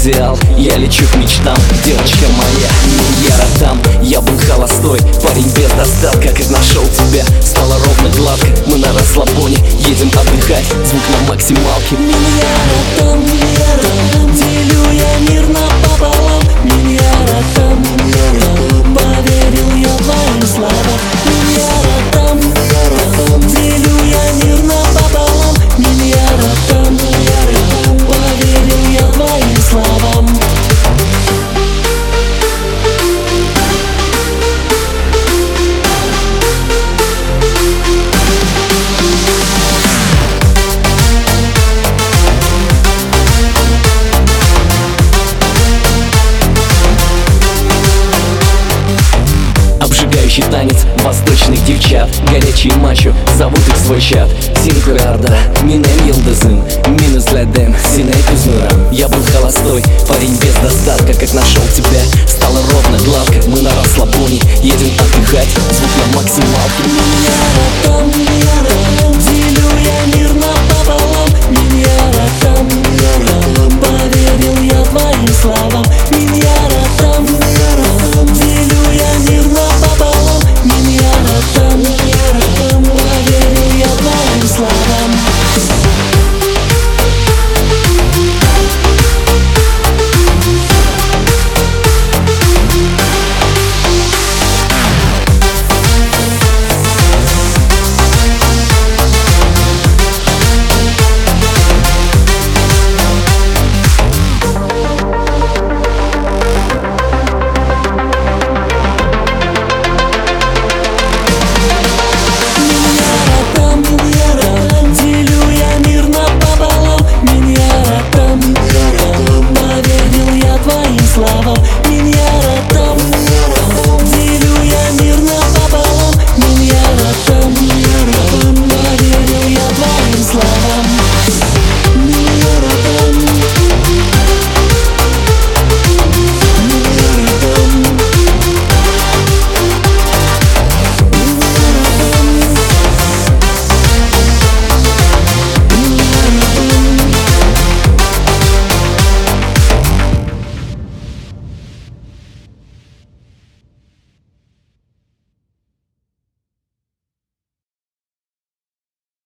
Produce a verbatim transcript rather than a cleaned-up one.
идеал, я лечу к мечтам. Девочка моя, я ротам. Я был холостой, парень без достатка. Как нашел тебя, стало ровно гладко. Мы на расслабоне, едем отдыхать, звук на максималке. Меня ротам, меня ротам, делю я мир напополам. Меня ротам, поверил я твоим словам. Меня ротам, делю я мир напополам. Меня ротам, поверил я твоим словам. Обжигающий танец восточных девчат, горячие мачо, зовут их в свой чат. Синкурарда, минем йылдызым, минус ледем, синей кузмырам. Я был холостой, парень без достатка. Как нашел тебя, стало ровно гладко. Мы на расслабоне, едем отдыхать, звук на максималке. Меня ротам, делю я мир